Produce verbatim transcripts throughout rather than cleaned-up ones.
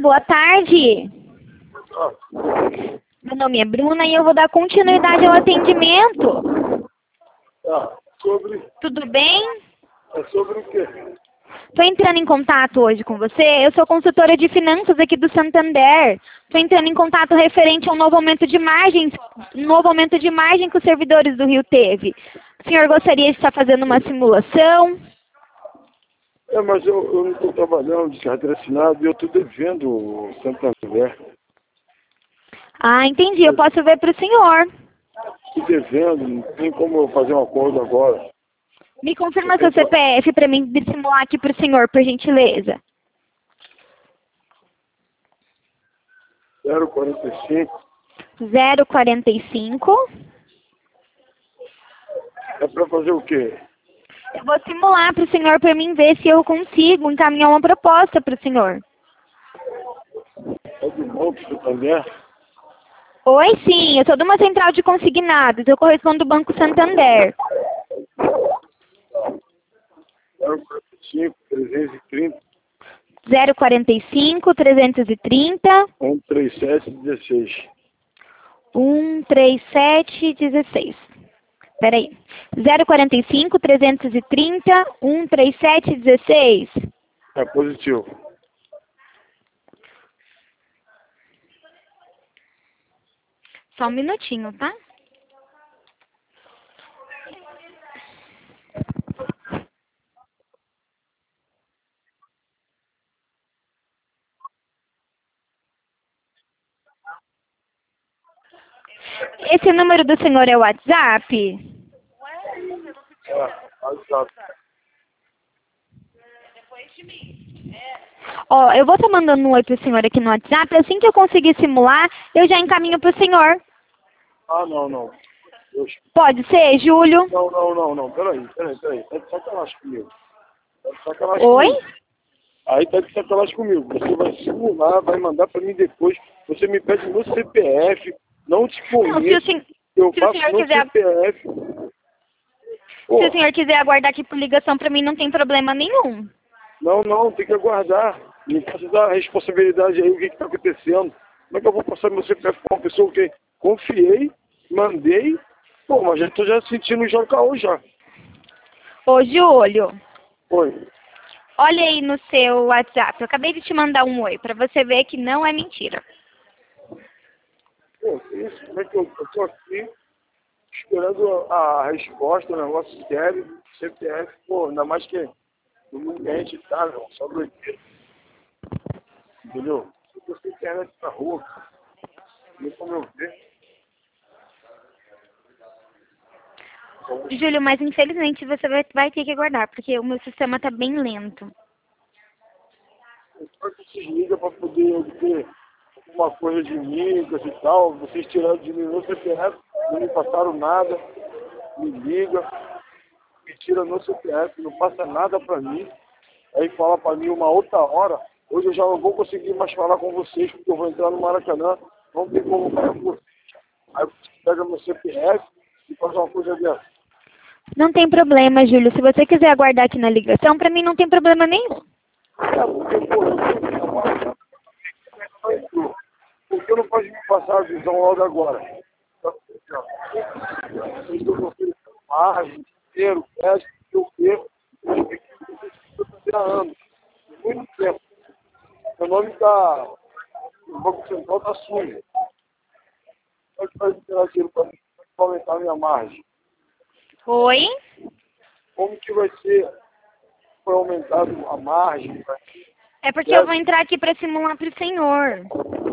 boa tarde. Meu nome é Bruna e eu vou dar continuidade ao atendimento. Ah, sobre... Tudo bem? É sobre o quê? Estou entrando em contato hoje com você. Eu sou consultora de finanças aqui do Santander. Estou entrando em contato referente a um novo aumento de margens, um novo aumento de margem que os servidores do Rio teve. O senhor gostaria de estar fazendo uma simulação? É, mas eu, eu não estou trabalhando de carteira assinada e eu estou devendo o Santander. Ah, entendi. Eu posso ver para o senhor. Estou devendo, não tem como eu fazer um acordo agora. Me confirma seu C P F para mim simular aqui para o senhor, por gentileza. zero quarenta e cinco. zero quarenta e cinco. É para fazer o quê? Eu vou simular para o senhor para mim ver se eu consigo encaminhar uma proposta para o senhor. É do Banco Santander? Oi, sim. Eu sou de uma central de consignados. Eu correspondo do Banco Santander. zero quarenta e cinco, trezentos e trinta. zero quarenta e cinco, trezentos e trinta. cento e trinta e sete, dezesseis. cento e trinta e sete, dezesseis. Espera aí. zero quarenta e cinco, trezentos e trinta, cento e trinta e sete, dezesseis. É positivo. Só um minutinho, tá? Esse número do senhor é o WhatsApp? É, exato. Ó, eu vou estar mandando um oi pro senhor aqui no WhatsApp. Assim que eu conseguir simular, eu já encaminho pro senhor. Ah, não, não. Eu... Pode ser, Júlio? Não, não, não, não. Peraí, peraí, peraí. Tá de sacanagem comigo. Tá de sacanagem Oi? comigo. Aí tá de sacanagem comigo. Você vai simular, vai mandar pra mim depois. Você me pede meu C P F, não te Não, se o, conheço. sen... Eu se o faço senhor meu quiser... C P F. Pô, Se o senhor quiser aguardar aqui por ligação pra mim, não tem problema nenhum. não, não, tem que aguardar. Me passa da responsabilidade aí, o que que tá acontecendo. Como é que eu vou passar meu C P F pra uma pessoa que confiei, mandei. Pô, mas já tô já sentindo já o caô já. Ô, Júlio, Oi. olha aí no seu WhatsApp. Eu acabei de te mandar um oi, pra você ver que não é mentira. Pô, que isso? Como é que eu, eu tô aqui esperando a, a resposta, um negócio sério, C P F, pô, ainda mais que no mundo que a gente tá, meu, só doideira. Entendeu? Se eu tô internet na rua, não como eu ver. Júlio, mas infelizmente você vai, vai ter que aguardar, porque o meu sistema tá bem lento. Só que vocês ligam pra poder obter alguma coisa de mim, coisa e tal, vocês tiraram de mim meu C P F, não me passaram nada, me liga, me tira meu C P F, não passa nada pra mim, aí fala pra mim uma outra hora, hoje eu já não vou conseguir mais falar com vocês, porque eu vou entrar no Maracanã, não tem como falar com vocês. Aí você pega meu C P F e faz uma coisa dessa. Não tem problema, Júlio. Se você quiser aguardar aqui na ligação, pra mim não tem problema nenhum. É, porque, pô, eu tenho que trabalhar, não entrou. Por que não pode me passar a visão logo agora? Vocês estão me oferecendo margem, dinheiro, crédito, que eu perco, há anos, muito tempo. Meu nome está no Banco Central, está sujo. Como é que vai tirar dinheiro para mim? Como é que vai aumentar a minha margem? Oi? Como que vai ser, foi aumentado a margem? Vai ser É porque eu certo? vou entrar aqui pra simular pro senhor.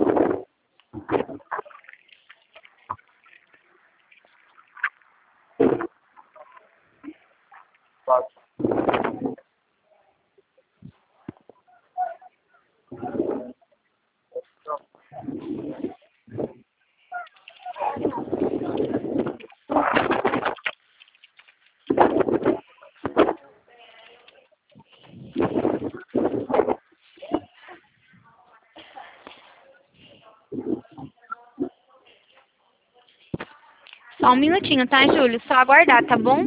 Só um minutinho, tá, Júlio? Só aguardar, tá bom?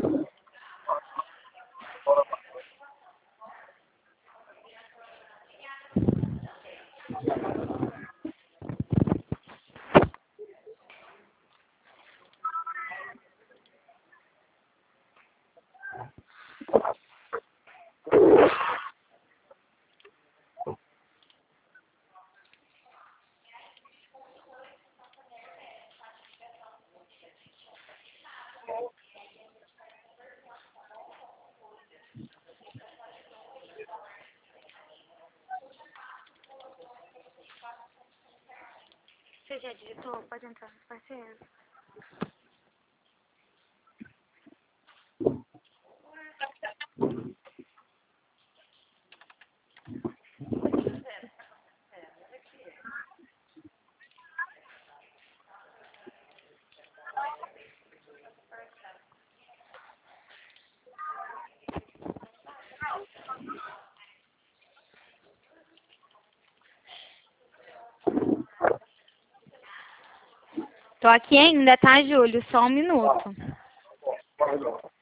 Você já digitou? Pode entrar nos parceiros. Tô aqui ainda, tá, Júlio? Só um minuto. Pardon.